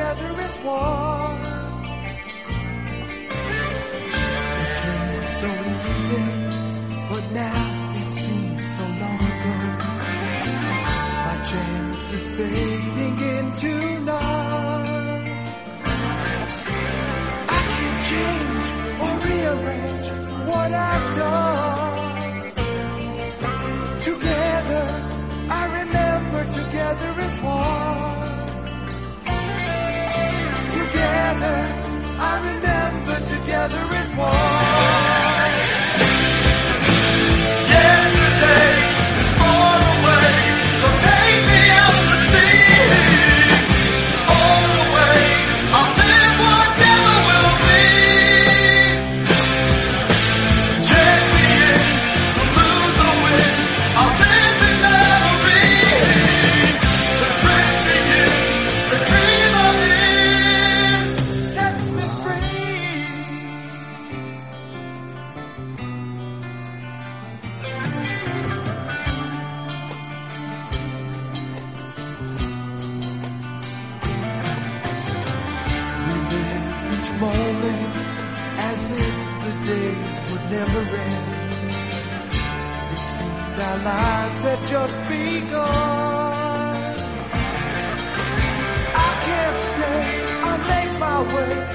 together as one. It came so easy, but now it seems so long ago. My chance is fading into none. I can't change or rearrange what I've done. Together, I remember together as one. Together, I remember together as one. Yesterday is far away, so take me out to sea. All the way, I'll live what never will be. Check me in to lose or win, I'll live in memory. The trick begins, the dream of him sets me free. We lived each moment as if the days would never end. It seemed our lives had just begun. I can't stay, I'll make my way